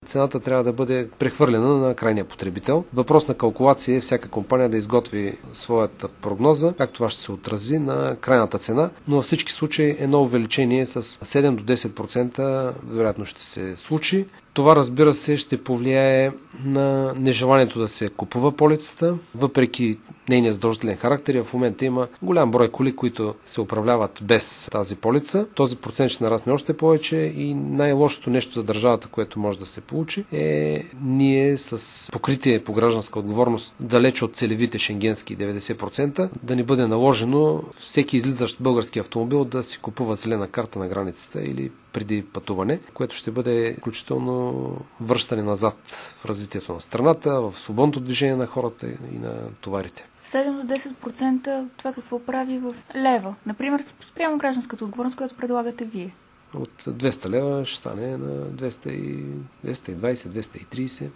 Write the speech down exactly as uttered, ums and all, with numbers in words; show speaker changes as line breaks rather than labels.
цената трябва да бъде прехвърлена на крайния потребител. Въпрос на калкулация е всяка компания да изготви своята прогноза, как това ще се отрази на крайната цена, но във всички случаи едно увеличение с седем до десет процента вероятно ще се случи. Това, разбира се, ще повлияе на нежеланието да се купува полицата, въпреки нейния задължителен характер. И в момента има голям брой коли, които се управляват без тази полица. Този процент ще нарасне още повече и най-лошото нещо за държавата, което може да се получи, е ние с покритие по гражданска отговорност далеч от целевите шенгенски деветдесет процента да ни бъде наложено всеки излизащ български автомобил да си купува зелена карта на границата или преди пътуване, което ще бъде включително връщане назад в развитието на страната, в свободното движение на хората и на товарите.
седем до десет процента това какво прави в лева? Например, спрямо гражданската отговорност, която предлагате вие.
От двеста лева ще стане на двеста и двеста и двадесет, двеста и тридесет.